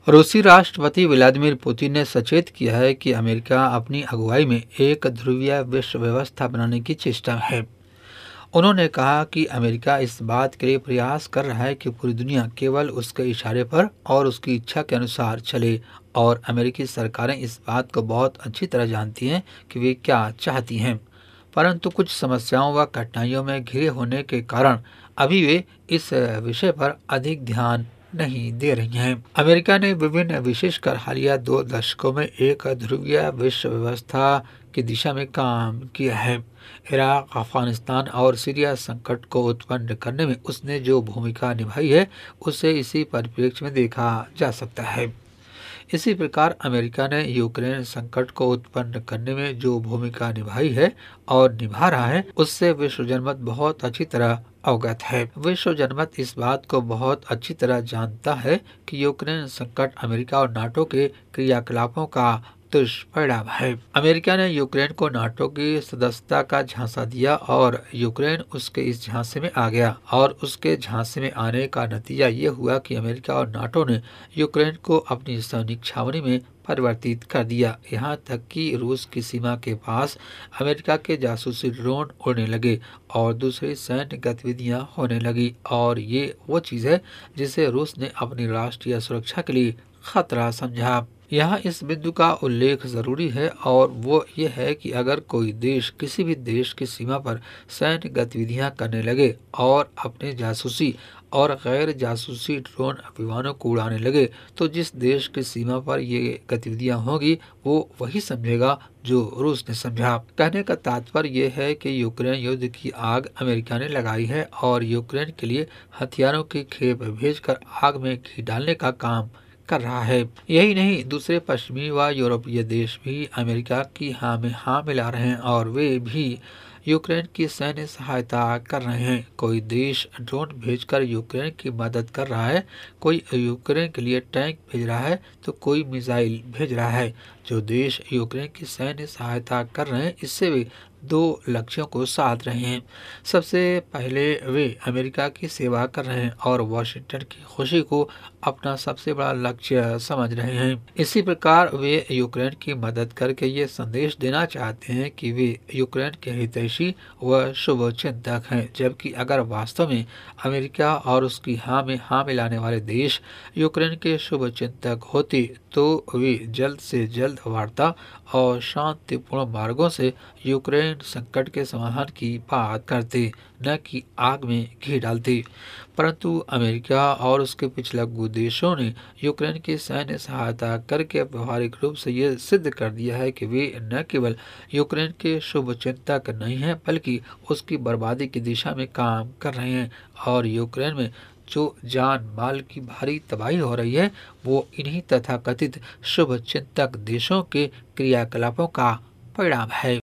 रूसी राष्ट्रपति Vladimir Putin ने सचेत किया है कि अमेरिका अपनी अगुवाई में एक ध्रुवीय विश्व व्यवस्था बनाने की चेष्टा में है। उन्होंने कहा कि अमेरिका इस बात के लिए प्रयास कर रहा है कि पूरी दुनिया केवल उसके इशारे पर और उसकी इच्छा के अनुसार चले, और अमेरिकी सरकारें इस बात को बहुत अच्छी तरह जानती हैं कि वे क्या चाहती हैं। परंतु कुछ समस्याओं व कठिनाइयों में घिरे होने के कारण अभी वे इस विषय पर अधिक ध्यान नहीं दे रही हैं। अमेरिका ने विभिन्न विशेषकर हालिया 2 दशकों में एक ध्रुवीय विश्व व्यवस्था की दिशा में काम किया है। इराक, अफगानिस्तान और सीरिया संकट को उत्पन्न करने में उसने जो भूमिका निभाई है, उसे इसी परिप्रेक्ष्य में देखा जा सकता है। इसी प्रकार अमेरिका ने यूक्रेन संकट को उत्पन्न करने में जो भूमिका निभाई है और निभा रहा है, उससे विश्व जनमत बहुत अच्छी तरह अवगत है। विश्व जनमत इस बात को बहुत अच्छी तरह जानता है कि यूक्रेन संकट अमेरिका और नाटो के क्रियाकलापों का दुष्परिणाम है। अमेरिका ने यूक्रेन को नाटो की सदस्यता का झांसा दिया और यूक्रेन उसके इस झांसे में आ गया, और उसके झांसे में आने का नतीजा ये हुआ कि अमेरिका और नाटो ने यूक्रेन को अपनी सैनिक छावनी में परिवर्तित कर दिया। यहाँ तक कि रूस की सीमा के पास अमेरिका के जासूसी ड्रोन उड़ने लगे और दूसरी सैन्य गतिविधियां होने लगी, और ये वो चीज़ है जिसे रूस ने अपनी राष्ट्रीय सुरक्षा के लिए खतरा समझा। यहाँ इस बिंदु का उल्लेख ज़रूरी है, और वो ये है कि अगर कोई देश किसी भी देश की सीमा पर सैन्य गतिविधियां करने लगे और अपने जासूसी और गैर जासूसी ड्रोन विमानों को उड़ाने लगे, तो जिस देश की सीमा पर ये गतिविधियां होगी वो वही समझेगा जो रूस ने समझा। कहने का तात्पर्य यह है कि यूक्रेन युद्ध की आग अमेरिका ने लगाई है, और यूक्रेन के लिए हथियारों की खेप भेजकर आग में घी डालने का काम कर रहा है। यही नहीं, दूसरे पश्चिमी व यूरोपीय देश भी अमेरिका की हाँ में हाँ मिला रहे हैं, और वे भी यूक्रेन की सैन्य सहायता कर रहे हैं। कोई देश ड्रोन भेजकर यूक्रेन की मदद कर रहा है, कोई यूक्रेन के लिए टैंक भेज रहा है, तो कोई मिसाइल भेज रहा है। जो देश यूक्रेन की सैन्य सहायता कर रहे हैं, इससे वे 2 लक्ष्यों को साध रहे हैं। सबसे पहले वे अमेरिका की सेवा कर रहे हैं और वॉशिंगटन की खुशी को अपना सबसे बड़ा लक्ष्य समझ रहे हैं। इसी प्रकार वे यूक्रेन की मदद करके ये संदेश देना चाहते हैं कि वे यूक्रेन के हितैषी व शुभचिंतक हैं, जबकि अगर वास्तव में अमेरिका और उसकी हाँ में हाँ मिलाने वाले देश यूक्रेन के शुभचिंतक होते, तो वे जल्द से जल्द वार्ता और शांतिपूर्ण मार्गों से यूक्रेन संकट के समाधान की बात करते, न कि आग में घी डालते। परंतु अमेरिका और उसके पिछलग्गू देशों ने यूक्रेन की सैन्य सहायता करके व्यवहारिक रूप से ये सिद्ध कर दिया है कि वे न केवल यूक्रेन के शुभचिंतक नहीं हैं, बल्कि उसकी बर्बादी की दिशा में काम कर रहे हैं। और यूक्रेन में जो जान माल की भारी तबाही हो रही है, वो इन्हीं तथाकथित शुभचिंतक देशों के क्रियाकलापों का परिणाम है।